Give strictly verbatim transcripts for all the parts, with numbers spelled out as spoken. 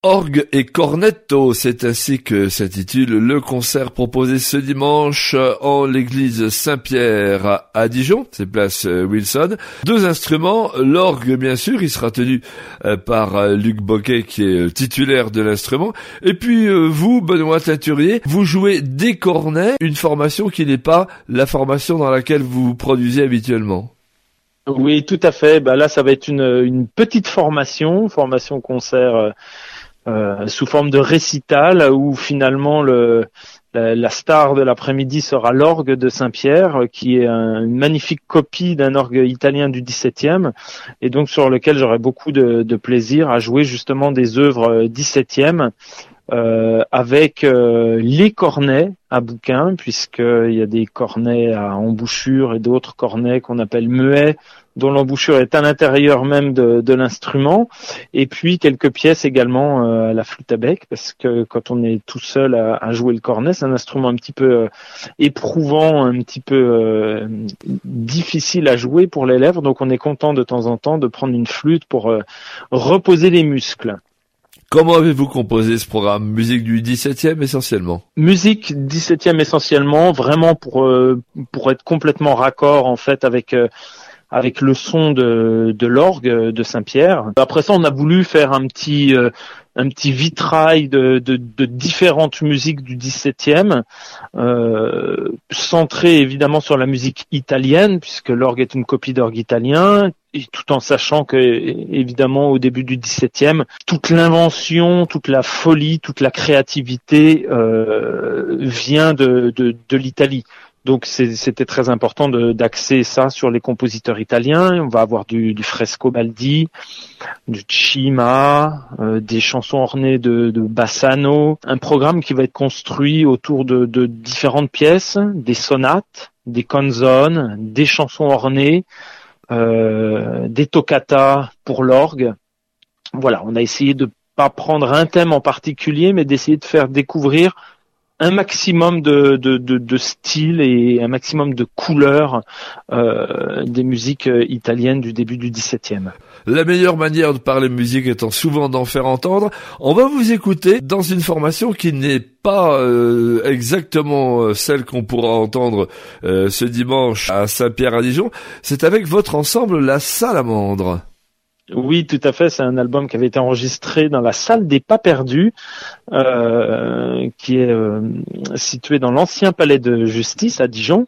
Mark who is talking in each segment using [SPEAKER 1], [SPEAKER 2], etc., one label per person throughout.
[SPEAKER 1] Orgue et cornetto, c'est ainsi que s'intitule le concert proposé ce dimanche en l'église Saint-Pierre à Dijon, c'est place Wilson. Deux instruments, l'orgue bien sûr, il sera tenu par Luc Boquet qui est titulaire de l'instrument. Et puis vous, Benoît Teinturier, vous jouez des cornets, une formation qui n'est pas la formation dans laquelle vous vous produisez habituellement.
[SPEAKER 2] Oui, tout à fait. Bah là, ça va être une, une petite formation, formation concert euh, euh, sous forme de récital, où finalement le la, la star de l'après-midi sera l'orgue de Saint-Pierre, qui est un, une magnifique copie d'un orgue italien du dix-septième, et donc sur lequel j'aurai beaucoup de, de plaisir à jouer justement des œuvres dix-septième. Euh, avec euh, les cornets à bouquin, puisqu'il y a des cornets à embouchure et d'autres cornets qu'on appelle muets, dont l'embouchure est à l'intérieur même de, de l'instrument, et puis quelques pièces également euh, à la flûte à bec, parce que quand on est tout seul à, à jouer le cornet, c'est un instrument un petit peu euh, éprouvant, un petit peu euh, difficile à jouer pour l'élève, donc on est content de temps en temps de prendre une flûte pour euh, reposer les muscles.
[SPEAKER 1] Comment avez-vous composé ce programme? Musique du dix-septième essentiellement?
[SPEAKER 2] Musique dix-septième essentiellement, vraiment pour euh, pour être complètement raccord en fait avec euh, avec le son de de l'orgue de Saint-Pierre. Après ça, on a voulu faire un petit euh, un petit vitrail de, de, de différentes musiques du dix-septième, euh, centré évidemment sur la musique italienne, puisque l'orgue est une copie d'orgue italien, et tout en sachant que, évidemment, au début du dix-septième, toute l'invention, toute la folie, toute la créativité euh, vient de, de, de l'Italie. Donc c'est, c'était très important de, d'axer ça sur les compositeurs italiens. On va avoir du, du Frescobaldi, du Cima, euh, des chansons ornées de, de Bassano. Un programme qui va être construit autour de, de différentes pièces, des sonates, des canzones, des chansons ornées, euh, des toccatas pour l'orgue. Voilà, on a essayé de pas prendre un thème en particulier, mais d'essayer de faire découvrir un maximum de, de, de, de styles et un maximum de couleurs euh, des musiques italiennes du début du dix-septième.
[SPEAKER 1] La meilleure manière de parler musique étant souvent d'en faire entendre, on va vous écouter dans une formation qui n'est pas euh, exactement celle qu'on pourra entendre euh, ce dimanche à Saint-Pierre-à-Dijon. C'est avec votre ensemble La Salamandre.
[SPEAKER 2] Oui, tout à fait. C'est un album qui avait été enregistré dans la salle des Pas Perdus, euh, qui est euh, située dans l'ancien palais de justice à Dijon.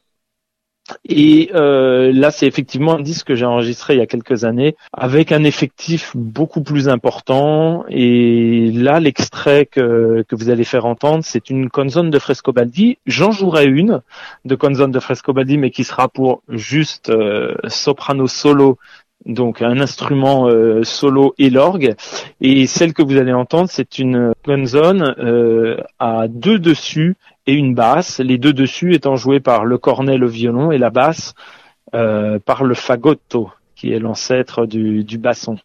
[SPEAKER 2] Et euh, là, c'est effectivement un disque que j'ai enregistré il y a quelques années, avec un effectif beaucoup plus important. Et là, l'extrait que, que vous allez faire entendre, c'est une canzone de Frescobaldi. J'en jouerai une de canzone de Frescobaldi, mais qui sera pour juste euh, soprano solo, donc un instrument euh, solo et l'orgue. Et celle que vous allez entendre, c'est une canzone euh, à deux dessus et une basse, les deux dessus étant joués par le cornet, le violon, et la basse euh, par le fagotto, qui est l'ancêtre du, du basson.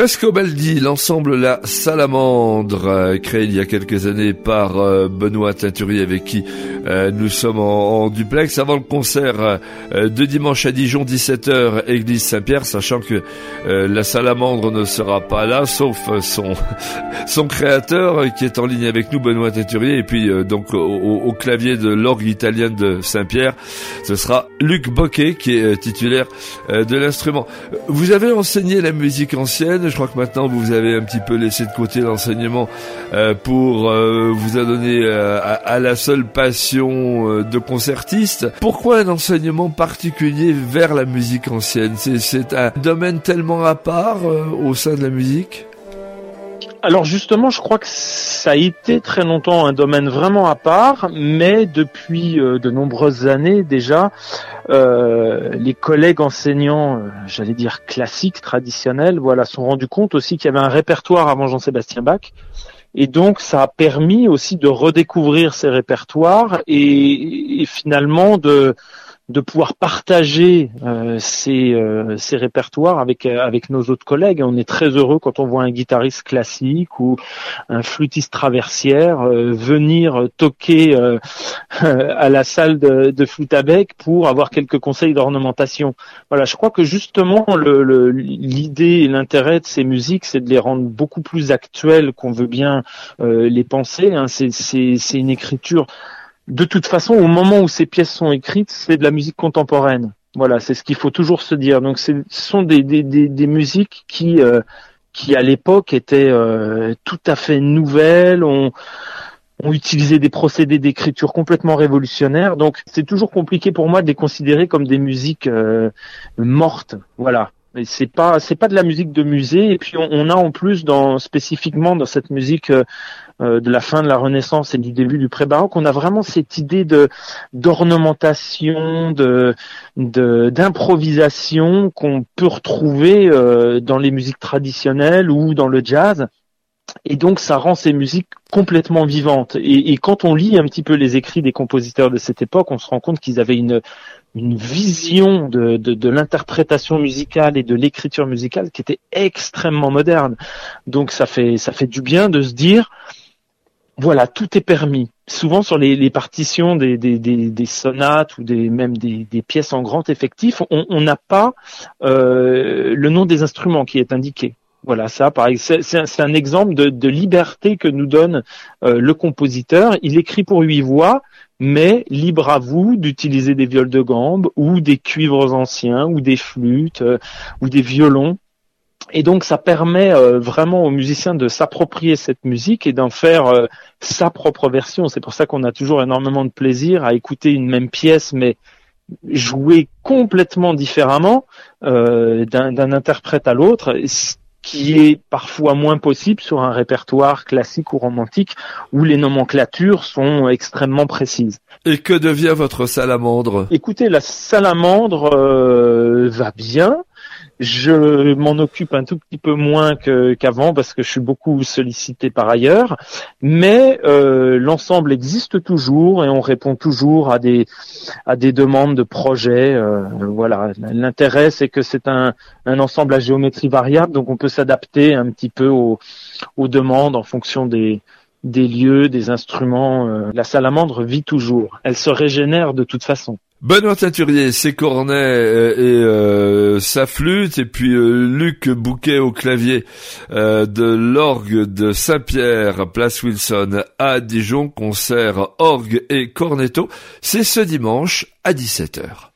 [SPEAKER 1] Frescobaldi, l'ensemble La Salamandre, euh, créé il y a quelques années par euh, Benoît Teinturier, avec qui euh, nous sommes en, en duplex. Avant le concert euh, de dimanche à Dijon, dix-sept heures, église Saint-Pierre, sachant que euh, La Salamandre ne sera pas là, sauf euh, son son créateur euh, qui est en ligne avec nous, Benoît Teinturier, et puis euh, donc au, au, au clavier de l'orgue italienne de Saint-Pierre, ce sera Luc Bocquet qui est euh, titulaire euh, de l'instrument. Vous avez enseigné la musique ancienne. Je crois que maintenant vous avez un petit peu laissé de côté l'enseignement euh, pour euh, vous adonner euh, à, à la seule passion euh, de concertiste. Pourquoi un enseignement particulier vers la musique ancienne? C'est, c'est un domaine tellement à part euh, au sein de la musique?
[SPEAKER 2] Alors justement, je crois que ça a été très longtemps un domaine vraiment à part, mais depuis euh, de nombreuses années déjà, euh, les collègues enseignants, euh, j'allais dire classiques, traditionnels, voilà, se sont rendus compte aussi qu'il y avait un répertoire avant Jean-Sébastien Bach. Et donc, ça a permis aussi de redécouvrir ces répertoires et, et finalement de de pouvoir partager euh, ces, euh, ces répertoires avec euh, avec nos autres collègues. On est très heureux quand on voit un guitariste classique ou un flûtiste traversière euh, venir toquer euh, à la salle de, de flûte à bec pour avoir quelques conseils d'ornementation. Voilà, je crois que justement le, le, l'idée et l'intérêt de ces musiques, c'est de les rendre beaucoup plus actuelles qu'on veut bien euh, les penser. Hein. C'est, c'est, c'est une écriture. De toute façon, au moment où ces pièces sont écrites, c'est de la musique contemporaine. Voilà, c'est ce qu'il faut toujours se dire. Donc, c'est, ce sont des, des, des, des musiques qui, euh, qui à l'époque étaient euh, tout à fait nouvelles. On, on utilisait des procédés d'écriture complètement révolutionnaires. Donc, c'est toujours compliqué pour moi de les considérer comme des musiques euh, mortes. Voilà. Mais c'est pas, c'est pas de la musique de musée. Et puis, on, on a en plus, dans spécifiquement dans cette musique euh, de la fin de la Renaissance et du début du pré-baroque, on a vraiment cette idée de d'ornementation, de, de d'improvisation qu'on peut retrouver euh, dans les musiques traditionnelles ou dans le jazz. Et donc, ça rend ces musiques complètement vivantes. Et, et quand on lit un petit peu les écrits des compositeurs de cette époque, on se rend compte qu'ils avaient une une vision de, de, de l'interprétation musicale et de l'écriture musicale qui était extrêmement moderne. Donc, ça fait ça fait du bien de se dire, voilà, tout est permis. Souvent sur les, les partitions des, des, des, des sonates ou des, même des, des pièces en grand effectif, on n'a pas euh, le nom des instruments qui est indiqué. Voilà, ça, pareil, c'est, c'est, un, c'est un exemple de, de liberté que nous donne euh, le compositeur. Il écrit pour huit voix, mais libre à vous d'utiliser des viols de gambe ou des cuivres anciens ou des flûtes euh, ou des violons. Et donc, ça permet euh, vraiment aux musiciens de s'approprier cette musique et d'en faire euh, sa propre version. C'est pour ça qu'on a toujours énormément de plaisir à écouter une même pièce, mais jouée complètement différemment euh, d'un, d'un interprète à l'autre, ce qui est parfois moins possible sur un répertoire classique ou romantique où les nomenclatures sont extrêmement précises.
[SPEAKER 1] Et que devient votre salamandre ?
[SPEAKER 2] Écoutez, la salamandre euh, va bien. Je m'en occupe un tout petit peu moins que, qu'avant parce que je suis beaucoup sollicité par ailleurs, mais euh, l'ensemble existe toujours et on répond toujours à des à des demandes de projets. Euh, voilà, l'intérêt c'est que c'est un un ensemble à géométrie variable, donc on peut s'adapter un petit peu aux aux demandes en fonction des des lieux, des instruments. Euh, la salamandre vit toujours, elle se régénère de toute façon.
[SPEAKER 1] Benoît Teinturier, ses cornets euh, et euh, sa flûte, et puis euh, Luc Bouquet au clavier euh, de l'orgue de Saint-Pierre, place Wilson à Dijon, concert orgue et cornetto. C'est ce dimanche à dix-sept heures.